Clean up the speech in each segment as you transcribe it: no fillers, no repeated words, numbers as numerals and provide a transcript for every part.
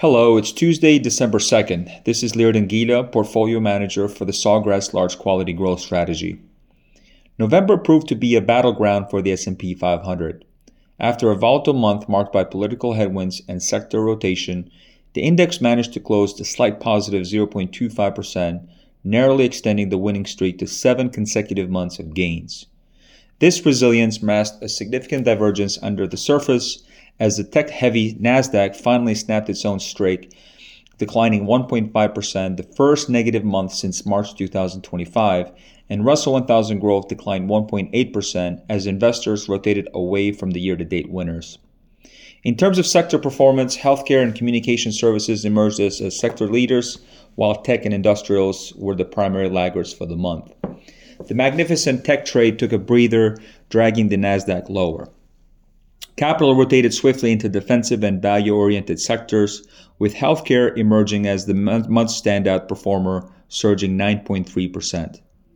Hello, it's Tuesday, December 2nd. This is Lirdon Gila, Portfolio Manager for the Sawgrass Large Quality Growth Strategy. November proved to be a battleground for the S&P 500. After a volatile month marked by political headwinds and sector rotation, the index managed to close a slight positive 0.25%, narrowly extending the winning streak to 7 consecutive months of gains. This resilience masked a significant divergence under the surface as the tech-heavy Nasdaq finally snapped its own streak, declining 1.5%, the first negative month since March 2025, and Russell 1000 growth declined 1.8% as investors rotated away from the year-to-date winners. In terms of sector performance, healthcare and communication services emerged as sector leaders, while tech and industrials were the primary laggards for the month. The magnificent tech trade took a breather, dragging the Nasdaq lower. Capital rotated swiftly into defensive and value-oriented sectors, with healthcare emerging as the month's standout performer, surging 9.3%.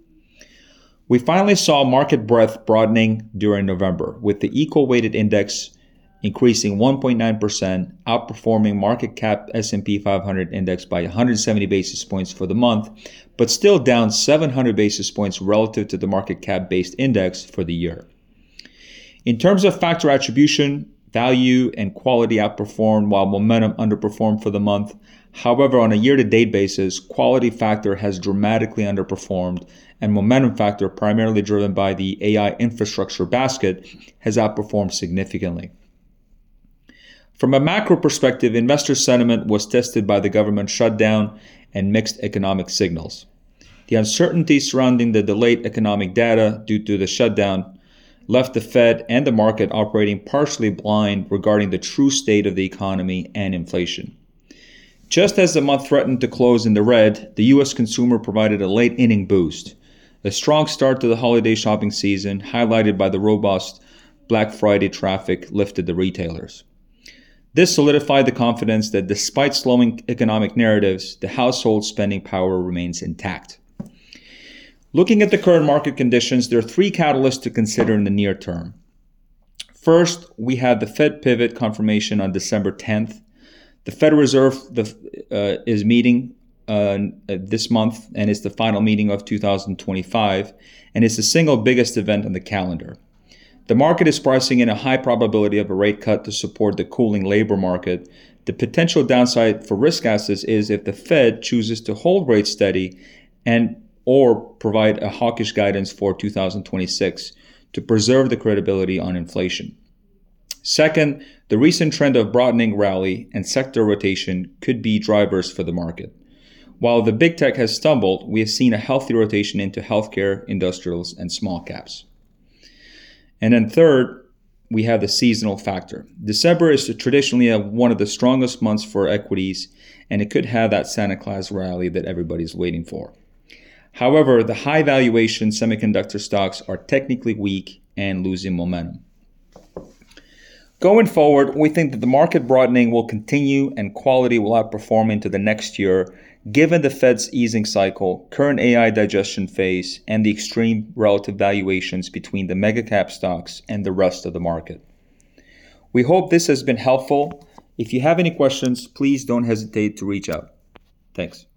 We finally saw market breadth broadening during November, with the equal-weighted index increasing 1.9%, outperforming market cap S&P 500 index by 170 basis points for the month, but still down 700 basis points relative to the market cap-based index for the year. In terms of factor attribution, value and quality outperformed while momentum underperformed for the month. However, on a year-to-date basis, quality factor has dramatically underperformed, and momentum factor, primarily driven by the AI infrastructure basket, has outperformed significantly. From a macro perspective, investor sentiment was tested by the government shutdown and mixed economic signals. The uncertainty surrounding the delayed economic data due to the shutdown left the Fed and the market operating partially blind regarding the true state of the economy and inflation. Just as the month threatened to close in the red, the U.S. consumer provided a late-inning boost. A strong start to the holiday shopping season, highlighted by the robust Black Friday traffic, lifted the retailers. This solidified the confidence that despite slowing economic narratives, the household spending power remains intact. Looking at the current market conditions, there are 3 catalysts to consider in the near term. First, we had the Fed pivot confirmation on December 10th. The Federal Reserve is meeting this month, and it's the final meeting of 2025, and it's the single biggest event on the calendar. The market is pricing in a high probability of a rate cut to support the cooling labor market. The potential downside for risk assets is if the Fed chooses to hold rates steady or provide a hawkish guidance for 2026 to preserve the credibility on inflation. Second, the recent trend of broadening rally and sector rotation could be drivers for the market. While the big tech has stumbled, we have seen a healthy rotation into healthcare, industrials, and small caps. And then third, we have the seasonal factor. December is traditionally one of the strongest months for equities, and it could have that Santa Claus rally that everybody's waiting for. However, the high valuation semiconductor stocks are technically weak and losing momentum. Going forward, we think that the market broadening will continue and quality will outperform into the next year, given the Fed's easing cycle, current AI digestion phase, and the extreme relative valuations between the mega cap stocks and the rest of the market. We hope this has been helpful. If you have any questions, please don't hesitate to reach out. Thanks.